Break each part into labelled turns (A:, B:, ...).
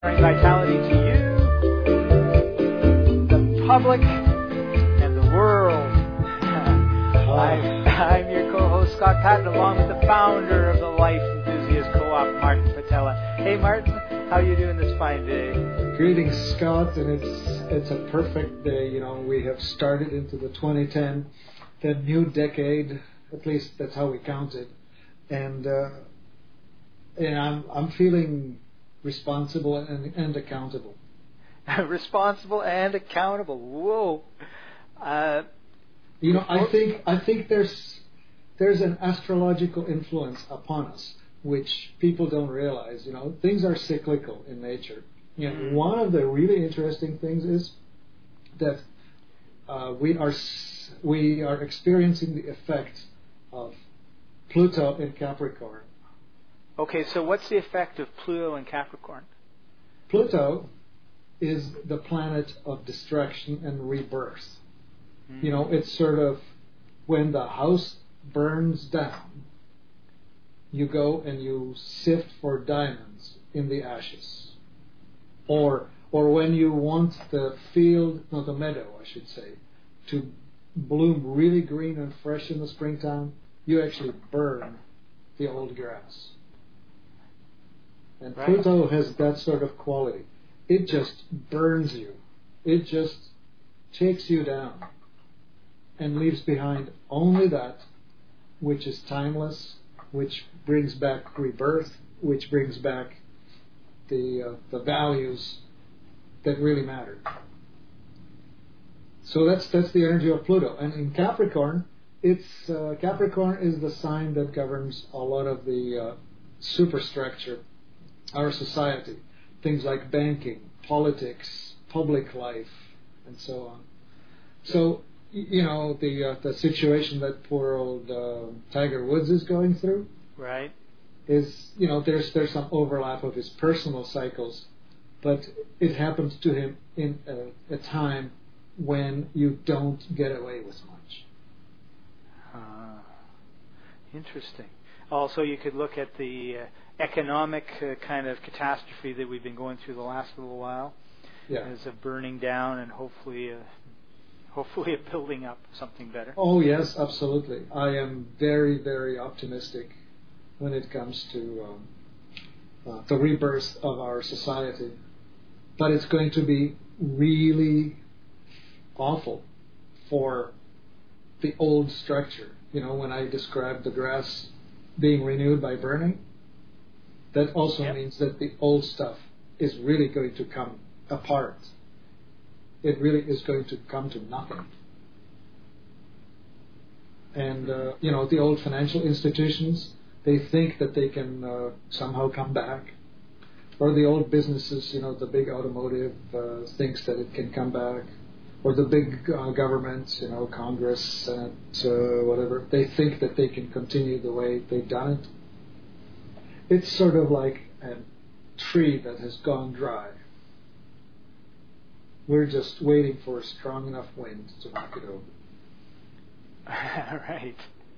A: Vitality to you, the public, and the world. I'm your co-host, Scott Patton, along with the founder of the Life Enthusiast Co-op, Martin Patella. Hey, Martin, how are you doing this fine day?
B: Greetings, Scott, and it's a perfect day. You know, we have started into the 2010, the new decade. At least that's how we count it, and I'm feeling responsible and accountable.
A: Responsible and accountable. Whoa.
B: I think there's an astrological influence upon us, which people don't realize. You know, things are cyclical in nature. You know, one of the really interesting things is that we are experiencing the effect of Pluto in Capricorn.
A: Okay, so what's the effect of Pluto in Capricorn?
B: Pluto is the planet of destruction and rebirth. Mm-hmm. You know, it's sort of when the house burns down, you go and you sift for diamonds in the ashes. Or when you want the meadow, I should say, to bloom really green and fresh in the springtime, you actually burn the old grass. And right. Pluto has that sort of quality. It just burns you. It just takes you down and leaves behind only that which is timeless, which brings back rebirth, which brings back the values that really matter. So that's the energy of Pluto. And in Capricorn, Capricorn is the sign that governs a lot of the superstructure, our society, things like banking, politics, public life, and so on. So, you know, the situation that poor old Tiger Woods is going through,
A: right,
B: is, you know, there's some overlap of his personal cycles, but it happens to him in a time when you don't get away with much.
A: Interesting. Also, you could look at the economic kind of catastrophe that we've been going through the last little while, as a burning down and hopefully a building up something better.
B: Oh yes, absolutely. I am very, very optimistic when it comes to the rebirth of our society, but it's going to be really awful for the old structure. You know, when I described the grass being renewed by burning, that also means that the old stuff is really going to come apart. It really is going to come to nothing. And, you know, the old financial institutions, they think that they can somehow come back. Or the old businesses, you know, the big automotive thinks that it can come back. Or the big governments, you know, Congress, Senate, whatever, they think that they can continue the way they've done it. It's sort of like a tree that has gone dry. We're just waiting for a strong enough wind to knock it over.
A: Right.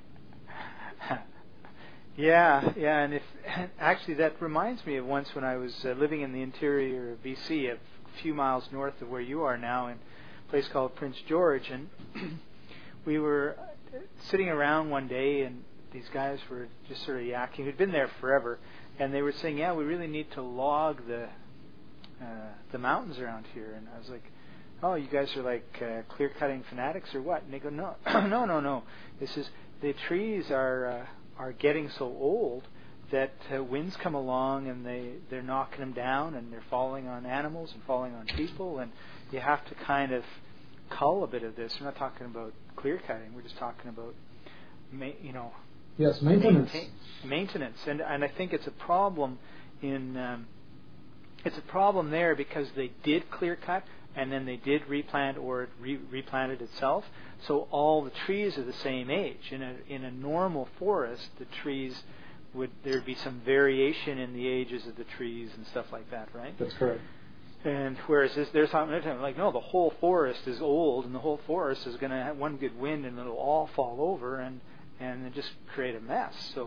A: Yeah, and actually that reminds me of once when I was living in the interior of BC, a few miles north of where you are now, in place called Prince George, and we were sitting around one day, and these guys were just sort of yakking, who'd been there forever, and they were saying, yeah, we really need to log the mountains around here. And I was like, oh, you guys are like clear-cutting fanatics or what? And they go, no, no. This is, the trees are getting so old that winds come along and they're knocking them down, and they're falling on animals and falling on people, and you have to kind of cull a bit of this. We're not talking about clear cutting. We're just talking about,
B: yes, maintenance.
A: Maintenance, and I think it's a problem it's a problem there because they did clear cut and then they did replant, or it replanted itself. So all the trees are the same age. In a normal forest, the trees there'd be some variation in the ages of the trees and stuff like that, right?
B: That's correct.
A: And whereas there's something like, no, the whole forest is old, and the whole forest is going to have one good wind and it'll all fall over and just create a mess. So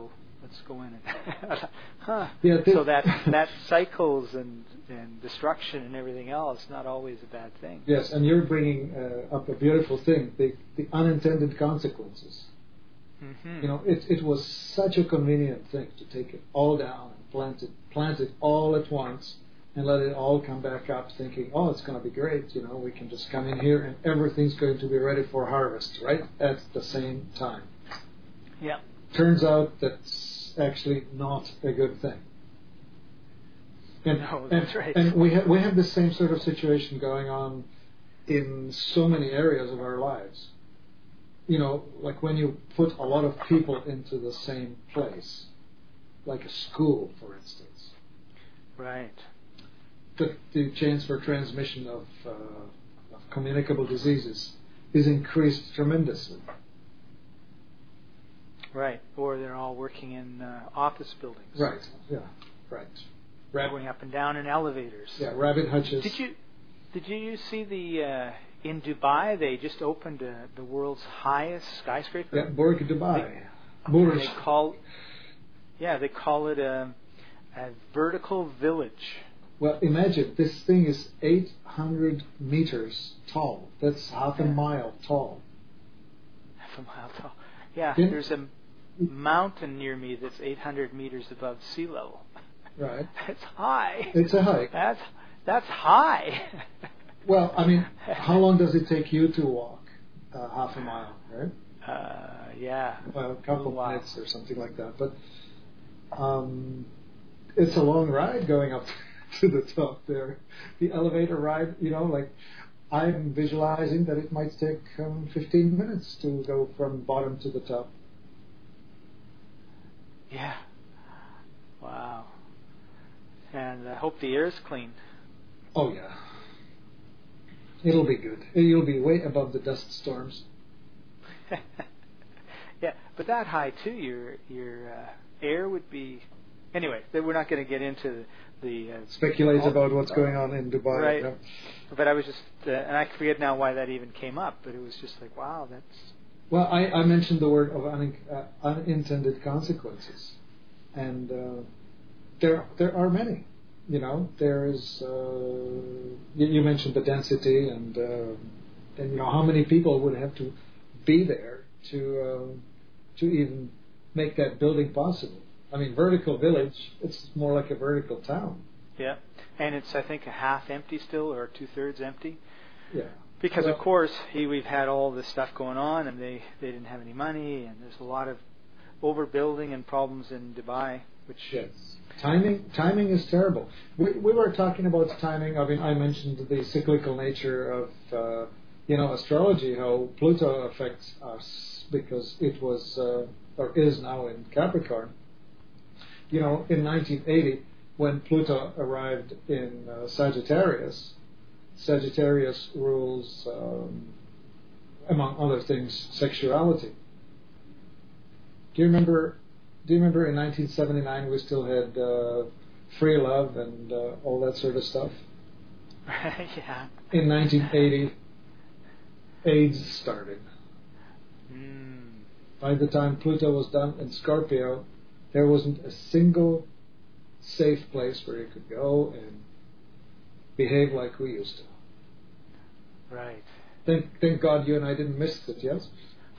A: let's go in and huh.
B: Yeah,
A: So that cycles and destruction and everything else, not always a bad thing.
B: Yes, and you're bringing up a beautiful thing, the unintended consequences.
A: Mm-hmm.
B: You know, it was such a convenient thing to take it all down and plant it all at once and let it all come back up, thinking, oh, it's going to be great. You know, we can just come in here and everything's going to be ready for harvest, right? At the same time.
A: Yeah.
B: Turns out that's actually not a good thing. And,
A: no, that's right.
B: And we have the same sort of situation going on in so many areas of our lives. You know, like when you put a lot of people into the same place, like a school, for instance.
A: Right.
B: The chance for transmission of communicable diseases is increased tremendously.
A: Right. Or they're all working in office buildings.
B: Right. Yeah. Right.
A: Going up and down in elevators.
B: Yeah. Rabbit hutches.
A: Did you see the in Dubai they just opened the world's highest skyscraper?
B: Yeah, Burj Dubai.
A: They call it a vertical village.
B: Well, imagine this thing is 800 meters tall. That's half a mile tall.
A: Half a mile tall. Yeah, there's a mountain near me that's 800 meters above sea level.
B: Right.
A: It's high.
B: It's a hike.
A: That's high.
B: Well, I mean, how long does it take you to walk half a mile, right?
A: Yeah.
B: Well, a couple of minutes or something like that. But it's a long ride going up to the top there. The elevator ride, you know, like I'm visualizing that it might take 15 minutes to go from bottom to the top.
A: Yeah. Wow. And I hope the air's clean.
B: Oh, yeah. It'll be good. You'll be way above the dust storms.
A: Yeah, but that high too, your air would be. Anyway, we're not going to get into the
B: speculate about what's going on in Dubai.
A: Right.
B: Yeah.
A: But I was just, and I forget now why that even came up. But it was just like, wow, that's.
B: Well, I mentioned the word of unintended consequences, and there are many. You know, there is. You mentioned the density, and you know how many people would have to be there to even make that building possible. I mean, vertical village, it's more like a vertical town.
A: Yeah, and it's I think a half empty still, or 2/3 empty.
B: Yeah.
A: Because of course we've had all this stuff going on, and they didn't have any money, and there's a lot of overbuilding and problems in Dubai, which.
B: Yes. Timing is terrible. We were talking about timing. I mean, I mentioned the cyclical nature of astrology, how Pluto affects us because it was or is now in Capricorn. You know, in 1980, when Pluto arrived in Sagittarius rules, among other things, sexuality. Do you remember in 1979 we still had free love and all that sort of stuff?
A: Yeah.
B: In 1980, AIDS started. By the time Pluto was done in Scorpio, there wasn't a single safe place where you could go and behave like we used to.
A: Right.
B: Thank God you and I didn't miss it, yes?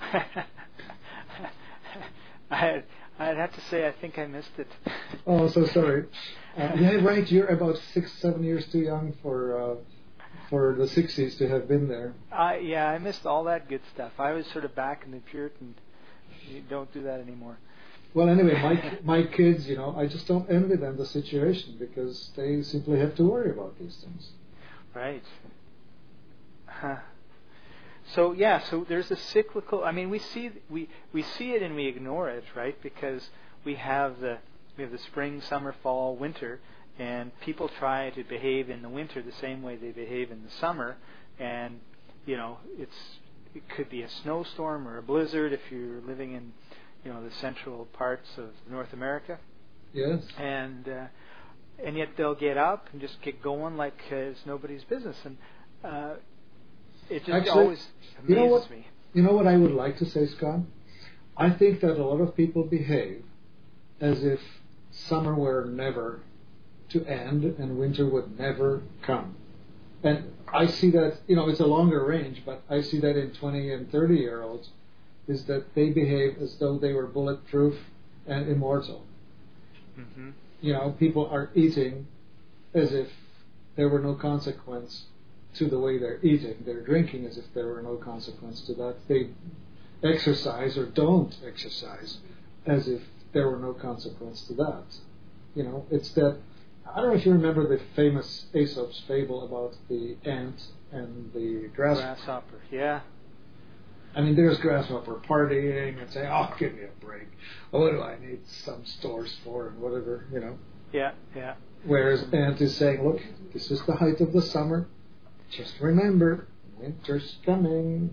A: I'd have to say I think I missed it.
B: Oh, so sorry. Yeah, right. You're about 6-7 years too young for the 60s to have been there.
A: Yeah, I missed all that good stuff. I was sort of back in the Puritan. You don't do that anymore.
B: Well, anyway, my kids, you know, I just don't envy them the situation because they simply have to worry about these things.
A: Right. Huh. So there's a cyclical. I mean, we see it and we ignore it, right? Because we have the spring, summer, fall, winter, and people try to behave in the winter the same way they behave in the summer, and you know it could be a snowstorm or a blizzard if you're living in the central parts of North America.
B: Yes.
A: And yet they'll get up and just get going like it's nobody's business, and it just
B: actually,
A: always amazes me.
B: You know what I would like to say, Scott? I think that a lot of people behave as if summer were never to end and winter would never come. And I see that, it's a longer range, but I see that in 20 and 30-year-olds, is that they behave as though they were bulletproof and immortal.
A: Mm-hmm.
B: People are eating as if there were no consequence to the way they're eating. They're drinking as if there were no consequence to that. They exercise or don't exercise as if there were no consequence to that. It's that, I don't know if you remember the famous Aesop's fable about the ant and the
A: grasshopper. Yeah.
B: I mean, there's grasshopper partying and saying, "Oh, give me a break. What do I need some stores for and whatever,
A: Yeah, yeah.
B: Whereas ant is saying, "Look, this is the height of the summer. Just remember, winter's coming."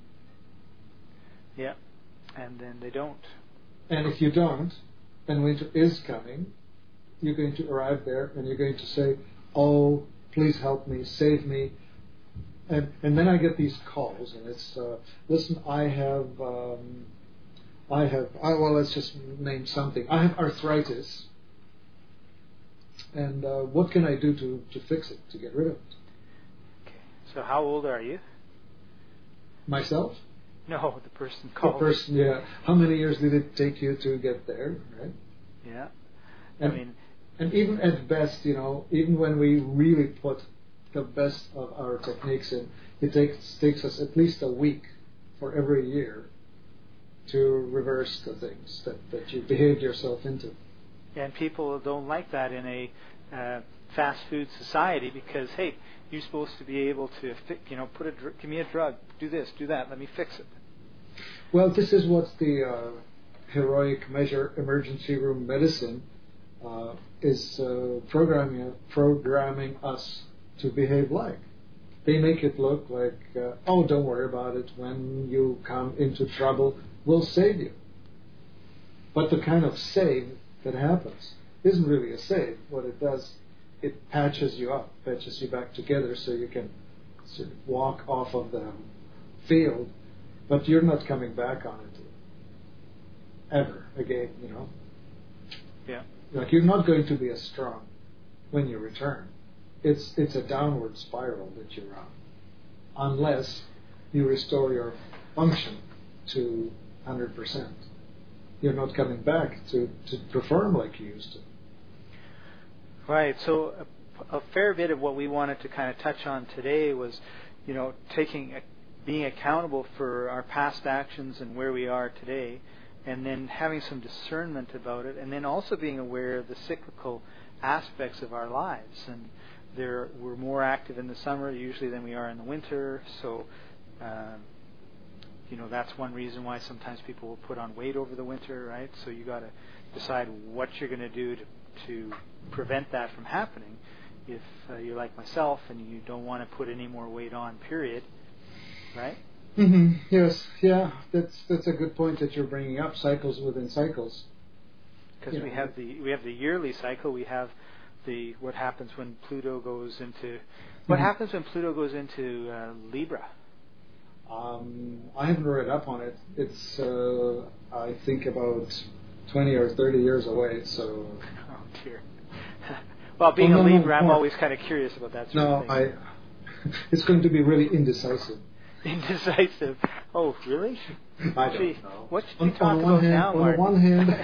A: Yeah, and then they don't.
B: And if you don't, and winter is coming, you're going to arrive there and you're going to say, "Oh, please help me, save me." And then I get these calls, and it's, listen, well, let's just name something. I have arthritis, and what can I do to fix it, to get rid of it?
A: Okay. So how old are you?
B: Myself?
A: No, the person called.
B: The person, yeah. How many years did it take you to get there, right?
A: Yeah.
B: And even at best, even when we really put the best of our techniques in, it takes us at least a week for every year to reverse the things that you behaved yourself into.
A: And people don't like that in a fast food society because, hey, you're supposed to be able to, give me a drug, do this, do that, let me fix it.
B: Well, this is what the heroic measure emergency room medicine is programming us to behave like. They make it look like, don't worry about it. When you come into trouble, we'll save you. But the kind of save that happens isn't really a save. What it does, it patches you up, patches you back together so you can sort of walk off of the field, but you're not coming back on it ever again,
A: Yeah.
B: Like, you're not going to be as strong when you return. It's a downward spiral that you're on, unless you restore your function to 100%. You're not coming back to perform like you used to.
A: Right. So a fair bit of what we wanted to kind of touch on today was, being accountable for our past actions and where we are today, and then having some discernment about it, and then also being aware of the cyclical aspects of our lives. And we're more active in the summer usually than we are in the winter, so that's one reason why sometimes people will put on weight over the winter, right? So you got to decide what you're going to do to prevent that from happening. If you're like myself and you don't want to put any more weight on, period, right?
B: Mm-hmm. Yes, yeah, that's a good point that you're bringing up. Cycles within cycles.
A: Because we have the yearly cycle. We have what happens when Pluto goes into happens when Pluto goes into Libra.
B: I haven't read up on it. It's I think about 20 or 30 years away. So.
A: Oh dear. Well, being a Libra, I'm always kind of curious about that sort of thing.
B: It's going to be really indecisive.
A: Indecisive. Oh, really?
B: I don't know.
A: What should we talk about now, Martin?
B: On the one hand,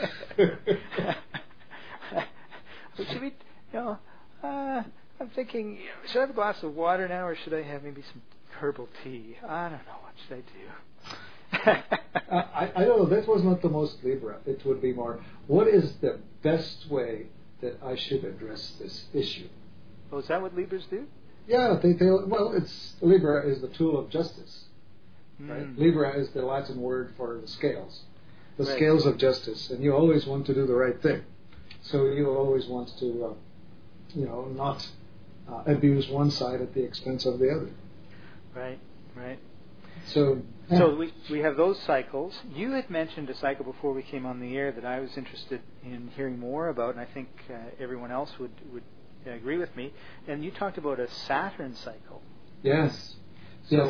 A: should we? I'm thinking, should I have a glass of water now, or should I have maybe some herbal tea? I don't know. What should I do?
B: I don't know. That was not the most Libra. It would be more, what is the best way that I should address this issue?
A: Oh, is that what Libras do?
B: Yeah, Libra is the tool of justice. Right? Libra is the Latin word for the scales. The scales of justice. And you always want to do the right thing. So you always want to, not abuse one side at the expense of the other.
A: Right.
B: So
A: we have those cycles. You had mentioned a cycle before we came on the air that I was interested in hearing more about, and I think everyone else would agree with me. And you talked about a Saturn cycle.
B: Yes.
A: So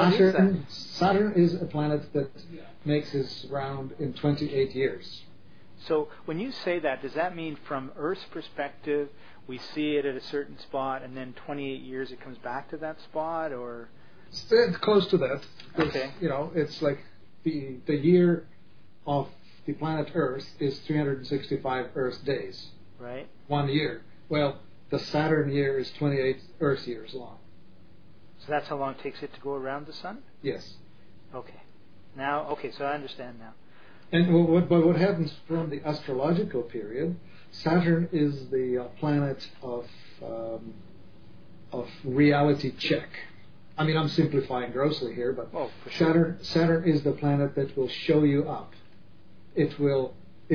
B: Saturn is a planet that makes its round in 28 years.
A: So when you say that, does that mean from Earth's perspective, we see it at a certain spot, and then 28 years it comes back to that spot, or?
B: It's close to that.
A: Okay.
B: It's like the year of the planet Earth is 365 Earth days.
A: Right.
B: 1 year. Well, the Saturn year is 28 Earth years long.
A: So that's how long it takes it to go around the sun?
B: Yes.
A: Okay. So I understand now.
B: And what happens from the astrological period? Saturn is the planet of reality check. I mean, I'm simplifying grossly here, but
A: for sure.
B: Saturn is the planet that will show you up. It will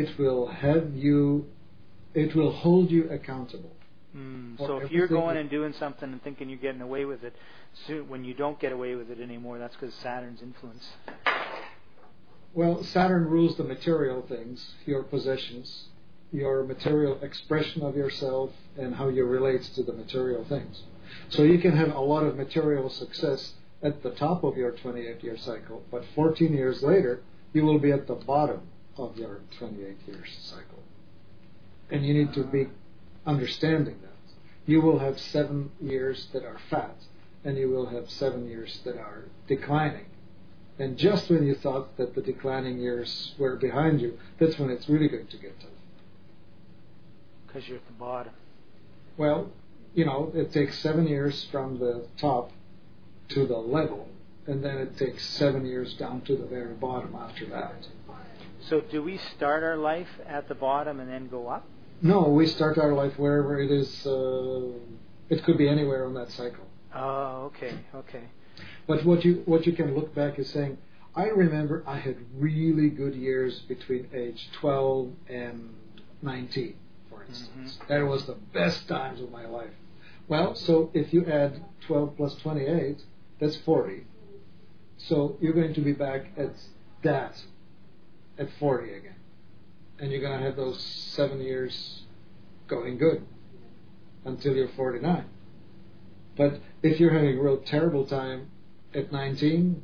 B: hold you accountable.
A: So if you're going and doing something and thinking you're getting away with it, so when you don't get away with it anymore, that's because Saturn's influence.
B: Well, Saturn rules the material things, your possessions, your material expression of yourself, and how you relate to the material things. So you can have a lot of material success at the top of your 28-year cycle, but 14 years later, you will be at the bottom of your 28-year cycle. And you need to be understanding that. You will have 7 years that are fat, and you will have 7 years that are declining. And just when you thought that the declining years were behind you, that's when it's really going to get tough.
A: Because you're at the bottom.
B: Well, it takes 7 years from the top to the level, and then it takes 7 years down to the very bottom after that.
A: So do we start our life at the bottom and then go up?
B: No, we start our life wherever it is. It could be anywhere on that cycle.
A: Oh, okay.
B: But what you can look back is saying, I remember I had really good years between age 12 and 19, for instance. That was the best times of my life. Well, so if you add 12 plus 28, that's 40. So you're going to be back at 40 again. And you're going to have those 7 years going good until you're 49. But if you're having a real terrible time at 19,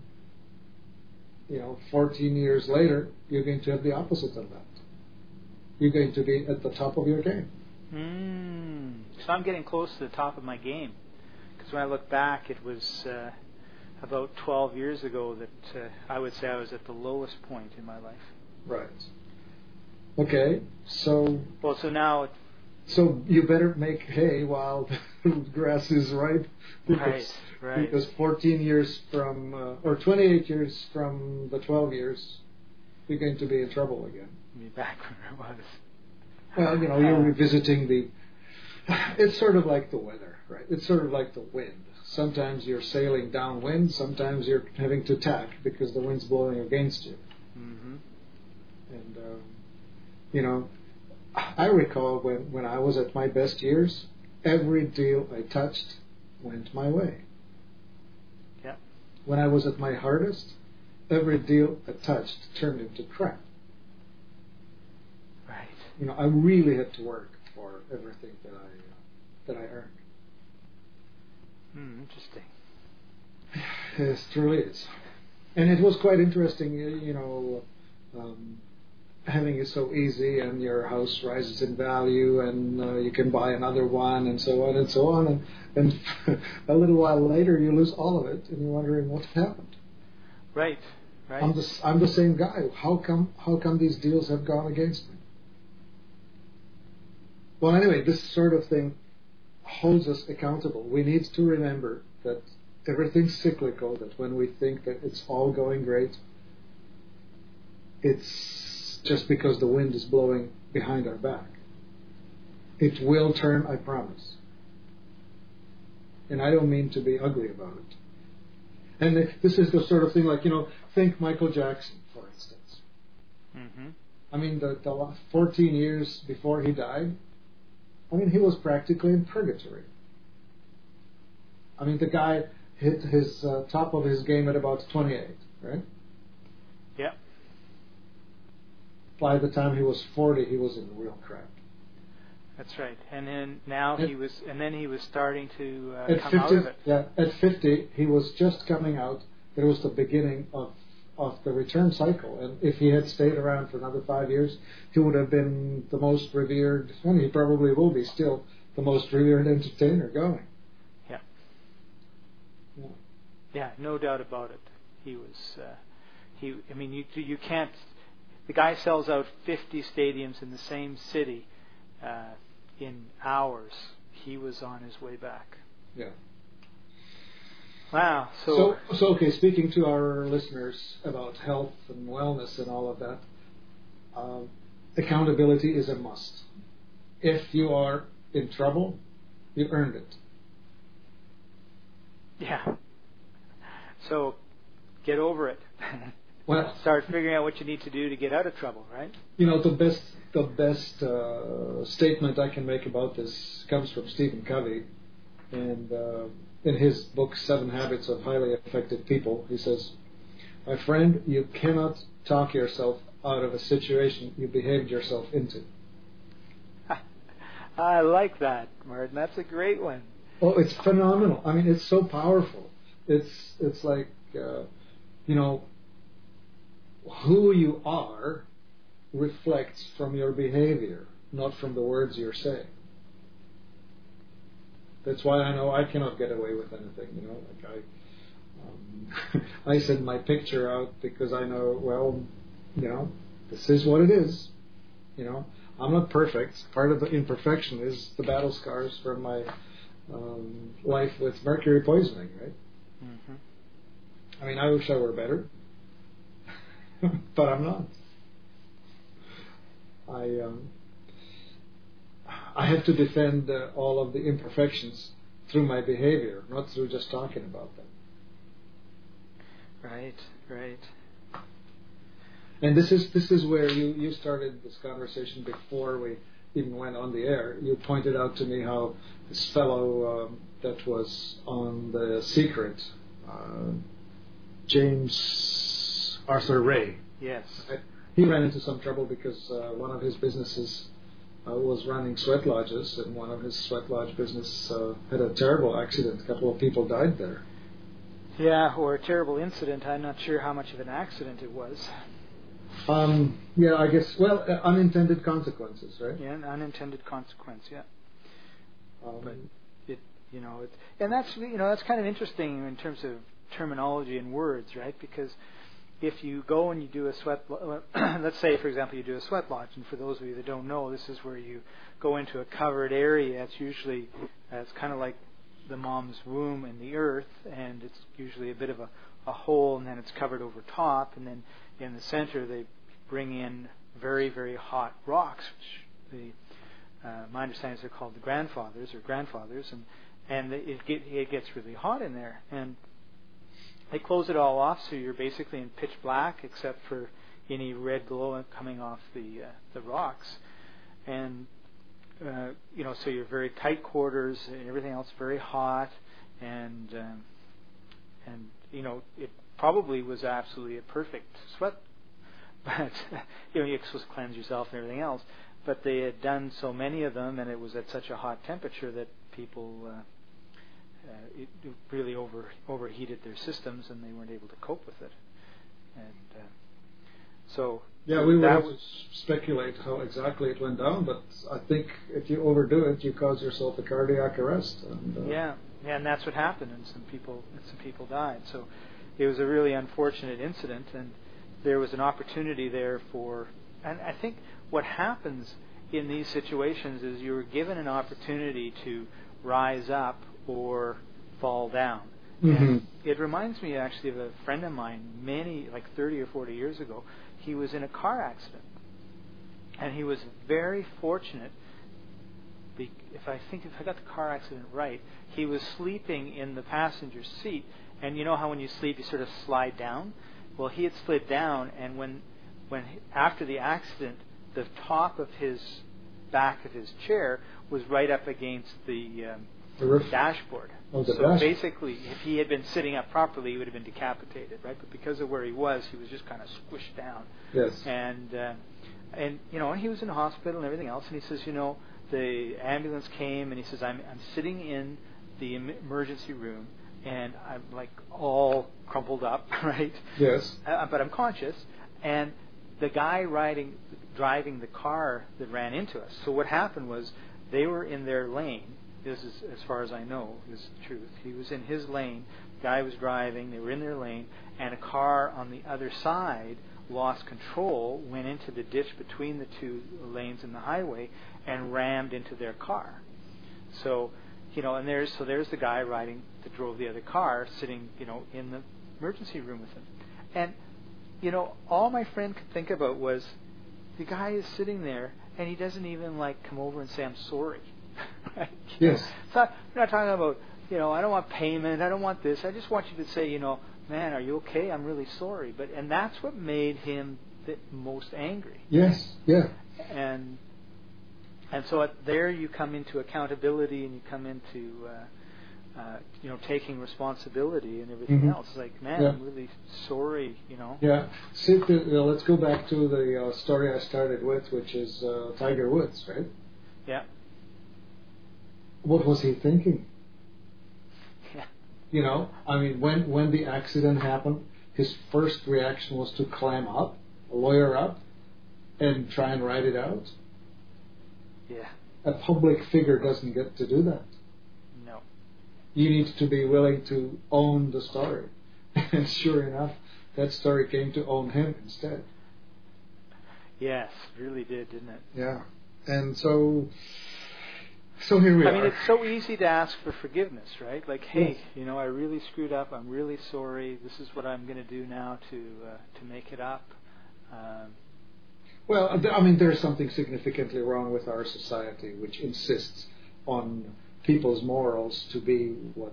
B: 14 years later, you're going to have the opposite of that. You're going to be at the top of your game.
A: So I'm getting close to the top of my game. Because when I look back, it was about 12 years ago that I would say I was at the lowest point in my life.
B: Right. Okay, so...
A: Well, so now...
B: So you better make hay while the grass is ripe.
A: Right.
B: Because 14 years from... or 28 years from the 12 years, you're going to be in trouble again.
A: Be back where I was.
B: Well, you're revisiting the... It's sort of like the weather, right? It's sort of like the wind. Sometimes you're sailing downwind, sometimes you're having to tack because the wind's blowing against you.
A: Mm-hmm.
B: And, I recall when I was at my best years, every deal I touched went my way.
A: Yeah.
B: When I was at my hardest, every deal I touched turned into crap.
A: Right.
B: I really had to work for everything that I earned.
A: Interesting.
B: Yes, it truly is. And it was quite interesting, having it so easy, and your house rises in value, and you can buy another one, and so on and so on. And a little while later, you lose all of it, and you're wondering what happened.
A: Right.
B: I'm the same guy. How come these deals have gone against me? Well, anyway, this sort of thing holds us accountable. We need to remember that everything's cyclical, that when we think that it's all going great, it's just because the wind is blowing behind our back. It will turn, I promise. And I don't mean to be ugly about it. And this is the sort of thing like, think Michael Jackson, for instance.
A: Mm-hmm.
B: I mean, the last 14 years before he died, he was practically in purgatory. The guy hit his top of his game at about 28, right?
A: Yeah.
B: By the time he was 40, he was in real crap.
A: That's right. And then he was starting to come
B: 50,
A: out of it.
B: Yeah, at 50, he was just coming out. It was the beginning of of the return cycle. And if he had stayed around for another 5 years, he would have been the most revered, and he probably will be still the most revered entertainer going.
A: Yeah. Yeah, no doubt about it. He was. I mean, you can't. The guy sells out 50 stadiums in the same city in hours. He was on his way back.
B: Yeah.
A: Wow.
B: So okay, speaking to our listeners about health and wellness and all of that, accountability is a must. If you are in trouble, you earned it.
A: Yeah. So get over it.
B: Well,
A: start figuring out what you need to do to get out of trouble, right?
B: You know, the best statement I can make about this comes from Stephen Covey, and in his book 7 Habits of Highly Effective People, he says, "My friend, you cannot talk yourself out of a situation you behaved yourself into."
A: I like that, Martin. That's a great one.
B: Oh, it's phenomenal. I mean, it's so powerful. It's like, you know, who you are reflects from your behavior, not from the words you're saying. That's why I know I cannot get away with anything. You know, like I send my picture out because I know, well, you know, this is what it is. You know, I'm not perfect. Part of the imperfection is the battle scars from my life with mercury poisoning, right?
A: Mm-hmm.
B: I mean, I wish I were better, but I'm not. I have to defend all of the imperfections through my behavior, not through just talking about them.
A: Right.
B: And this is where you started this conversation before we even went on the air. You pointed out to me how this fellow that was on The Secret, James Arthur Ray.
A: Yes.
B: He ran into some trouble because one of his businesses was running sweat lodges, and one of his sweat lodge business had a terrible accident. A couple of people died there.
A: Yeah, or a terrible incident. I'm not sure how much of an accident it was.
B: Yeah, I guess. Well, unintended consequences, right?
A: Yeah, an unintended consequence. Yeah. But and that's kind of interesting in terms of terminology and words, right? Because if you go and you do a sweat, let's say, for example, you do a sweat lodge, and for those of you that don't know, this is where you go into a covered area. It's kind of like the mom's womb in the earth, and it's usually a bit of a hole, and then it's covered over top, and then in the center they bring in very, very hot rocks, which my understanding is they're called the grandfathers, and it gets really hot in there, and they close it all off, so you're basically in pitch black except for any red glow coming off the rocks, and so you're very tight quarters, and everything else very hot, and it probably was absolutely a perfect sweat, but you're supposed to cleanse yourself and everything else, but they had done so many of them, and it was at such a hot temperature that people it really overheated their systems, and they weren't able to cope with it. And so
B: yeah, we would speculate how exactly it went down, but I think if you overdo it, you cause yourself a cardiac arrest. And,
A: and that's what happened, and some people died. So it was a really unfortunate incident, and there was an opportunity there and I think what happens in these situations is you're given an opportunity to rise up or fall down.
B: Mm-hmm.
A: And it reminds me actually of a friend of mine, like 30 or 40 years ago. He was in a car accident, and he was very fortunate. If I got the car accident right, he was sleeping in the passenger seat, and you know how when you sleep you sort of slide down? Well, he had slid down, and when after the accident, the top of his back of his chair was right up against the dashboard. So basically, if he had been sitting up properly, he would have been decapitated, right? But because of where he was just kind of squished down.
B: Yes.
A: And he was in the hospital and everything else. And he says, the ambulance came, and he says, I'm sitting in the emergency room. and I'm like all crumpled up, right?
B: Yes.
A: But I'm conscious, and the guy driving the car that ran into us. So what happened was they were in their lane. This is, as far as I know, is the truth. He was in his lane. The guy was driving. They were in their lane, and a car on the other side lost control, went into the ditch between the two lanes in the highway, and rammed into their car. So, and there's the guy that drove the other car, sitting, in the emergency room with him. And, all my friend could think about was, the guy is sitting there, and he doesn't even, come over and say, I'm sorry. Right?
B: Yes.
A: So we're not talking about, I don't want payment, I don't want this. I just want you to say, man, are you okay? I'm really sorry. And that's what made him the most angry.
B: Yes. Yeah.
A: And so there you come into accountability, and you come into taking responsibility and everything else. Like, man, I'm really sorry.
B: Yeah. Let's go back to the story I started with, which is Tiger Woods, right?
A: Yeah.
B: What was he thinking?
A: Yeah.
B: When the accident happened, his first reaction was to climb up, lawyer up, and try and write it out.
A: Yeah.
B: A public figure doesn't get to do that.
A: No.
B: You need to be willing to own the story. And sure enough, that story came to own him instead.
A: Yes, really did, didn't it?
B: Yeah. And so here we are.
A: I mean, it's so easy to ask for forgiveness, right? Like, hey, I really screwed up. I'm really sorry. This is what I'm going to do now to make it up.
B: Well, there's something significantly wrong with our society, which insists on people's morals to be what,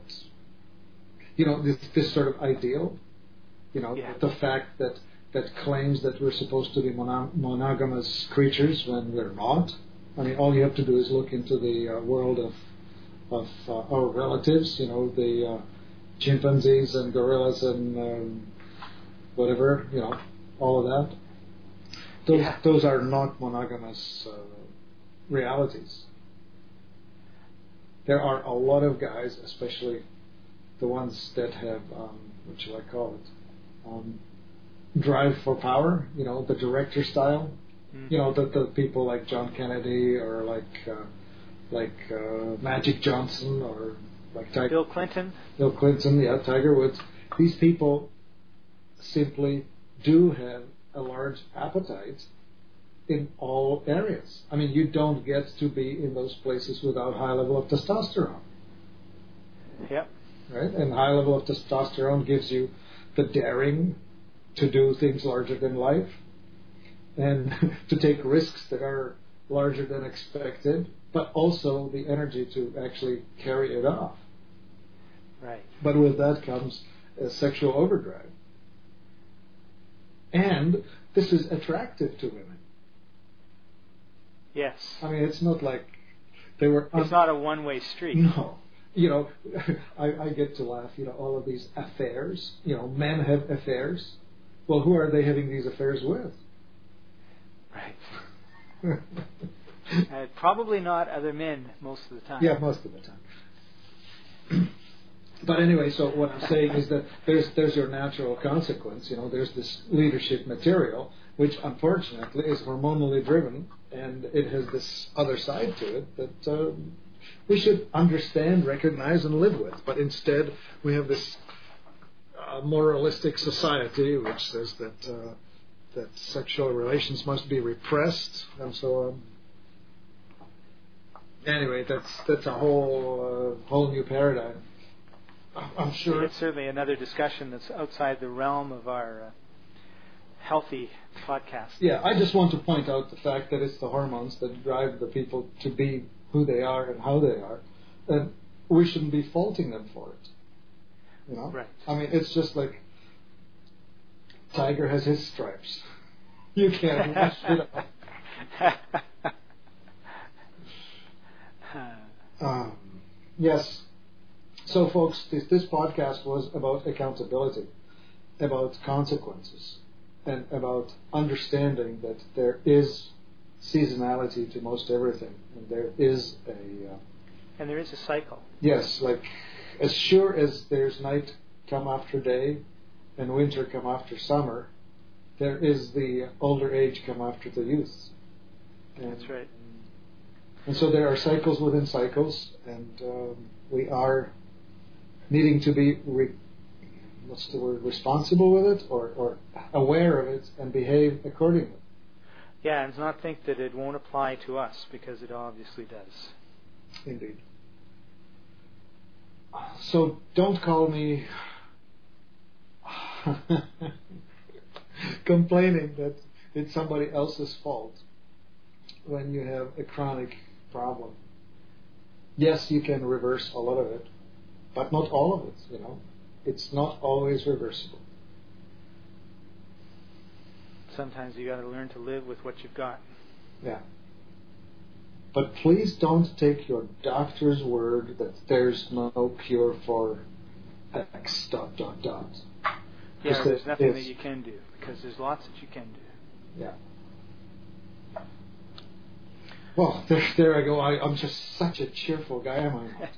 B: this sort of ideal. The fact that claims that we're supposed to be monogamous creatures when we're not. All you have to do is look into the world of our relatives, the chimpanzees and gorillas and whatever, all of that. Those are not monogamous realities. There are a lot of guys, especially the ones that have, what shall I call it, drive for power, the director style. The people like John Kennedy or like Magic Johnson or like
A: Bill Clinton.
B: Bill Clinton, Tiger Woods. These people simply do have a large appetite in all areas. You don't get to be in those places without high level of testosterone.
A: Yep.
B: Right? And high level of testosterone gives you the daring to do things larger than life, and to take risks that are larger than expected, but also the energy to actually carry it off.
A: Right.
B: But with that comes a sexual overdrive. And this is attractive to women.
A: Yes.
B: It's not like they were...
A: It's not a one-way street.
B: No. I get to laugh, all of these affairs. Men have affairs. Well, who are they having these affairs with?
A: Right. Probably not other men most of the time.
B: Yeah, most of the time. But anyway, so what I'm saying is that there's your natural consequence. There's this leadership material, which unfortunately is hormonally driven, and it has this other side to it that we should understand, recognize, and live with. But instead, we have this moralistic society which says that sexual relations must be repressed, and so on. Anyway, that's a whole new paradigm. I'm sure
A: it's certainly another discussion that's outside the realm of our healthy podcast.
B: Yeah, I just want to point out the fact that it's the hormones that drive the people to be who they are and how they are, and we shouldn't be faulting them for it.
A: Right.
B: It's just like Tiger has his stripes. You can't wash it off. Yes. So, folks, this podcast was about accountability, about consequences, and about understanding that there is seasonality to most everything, and there is a
A: and there is a cycle.
B: Yes, like as sure as there's night come after day and winter come after summer, there is the older age come after the youth. And,
A: that's right.
B: And so there are cycles within cycles, and we are needing to be, responsible with it, or aware of it, and behave accordingly.
A: Yeah, and not think that it won't apply to us, because it obviously does.
B: Indeed. So don't call me complaining that it's somebody else's fault when you have a chronic problem. Yes, you can reverse a lot of it, but not all of it, It's not always reversible.
A: Sometimes you got to learn to live with what you've got.
B: Yeah. But please don't take your doctor's word that there's no cure for X ...
A: Yeah, there's nothing that you can do, because there's lots that you can do.
B: Yeah. Well, there I go. I'm just such a cheerful guy, am I not?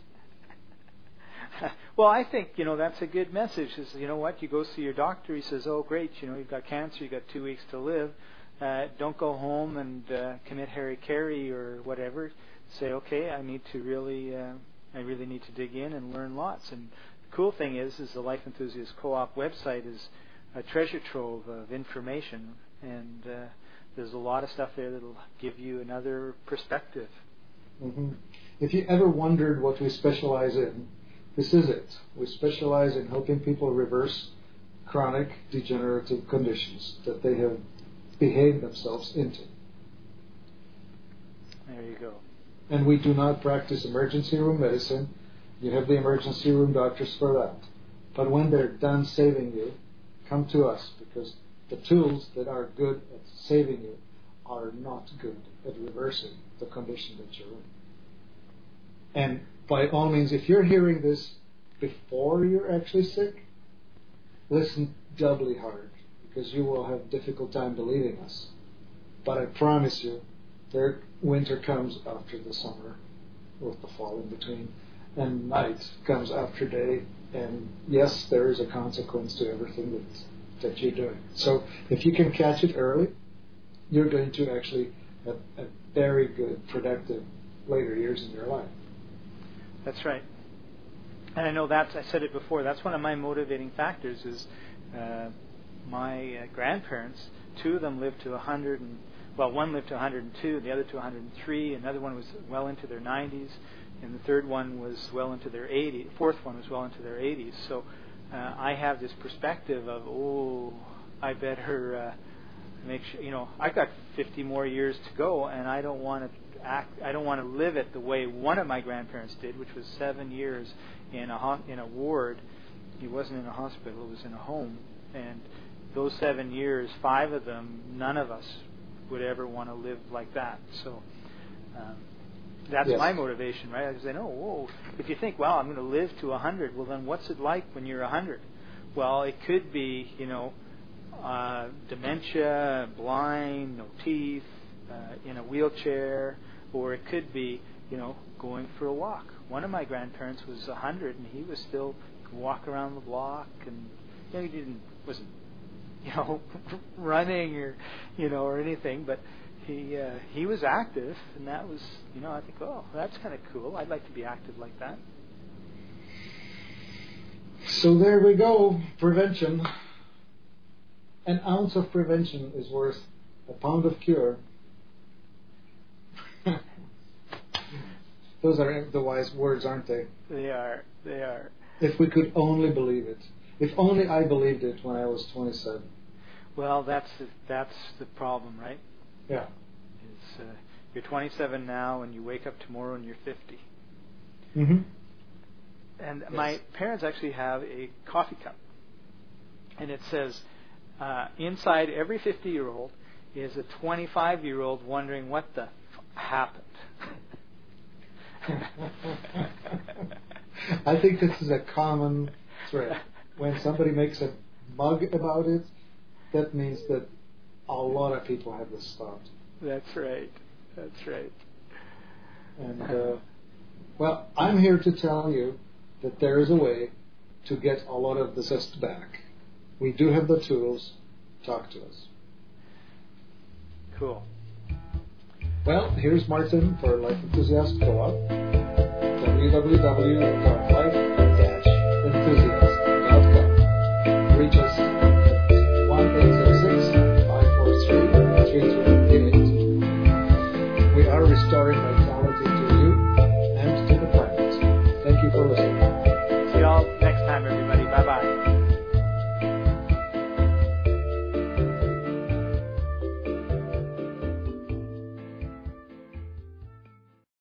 A: Well, I think, that's a good message. Is, what? You go see your doctor, he says, oh, great, you've got cancer, you've got 2 weeks to live. Don't go home and commit Harry or whatever. Say, okay, I really need to dig in and learn lots. And the cool thing is the Life Enthusiast Co-op website is a treasure trove of information, and there's a lot of stuff there that'll give you another perspective.
B: Mm-hmm. If you ever wondered what we specialize in, this is it. We specialize in helping people reverse chronic degenerative conditions that they have behaved themselves into.
A: There you go.
B: And we do not practice emergency room medicine. You have the emergency room doctors for that. But when they're done saving you, come to us, because the tools that are good at saving you are not good at reversing the condition that you're in. And by all means, if you're hearing this before you're actually sick, listen doubly hard, because you will have a difficult time believing us. But I promise you, their winter comes after the summer, with the fall in between, and night comes after day, and yes, there is a consequence to everything that you're doing. So if you can catch it early, you're going to actually have a very good, productive later years in your life.
A: That's right. And I know I said it before, that's one of my motivating factors is my grandparents, 2 of them lived to 100, one lived to 102, the other to 103, another one was well into their 90s, and the third one was well into their 80s, fourth one was well into their 80s. So I have this perspective of, I better make sure, I've got 50 more years to go, and I don't want to live it the way one of my grandparents did, which was 7 years in a ward. He wasn't in a hospital; it was in a home. And those 7 years, 5 of them, none of us would ever want to live like that. So that's my motivation, right? I say, if you think, I'm going to live to 100, well, then what's it like when you're 100? Well, it could be, dementia, blind, no teeth, in a wheelchair, or it could be, going for a walk. One of my grandparents was 100, and he was still walk around the block, and he wasn't running or anything, but he was active, and that was, I think, that's kind of cool. I'd like to be active like that.
B: So there we go, prevention. An ounce of prevention is worth a pound of cure. Those are the wise words, aren't they?
A: They are.
B: If we could only believe it. If only I believed it when I was 27.
A: Well, that's the problem, right?
B: Yeah.
A: You're 27 now, and you wake up tomorrow and you're 50.
B: Mm-hmm.
A: And my parents actually have a coffee cup, and it says, inside every 50-year-old is a 25-year-old wondering what the happened.
B: I think this is a common thread. When somebody makes a mug about it, that means that a lot of people have this thought.
A: That's right.
B: And, I'm here to tell you that there is a way to get a lot of the zest back. We do have the tools. Talk to us.
A: Cool.
B: Well, here's Martin for Life Enthusiast Co-op. www.life-enthusiast.com. Reach us at 1-866-543-3388. We are restoring vitality to you and to the planet. Thank you for listening.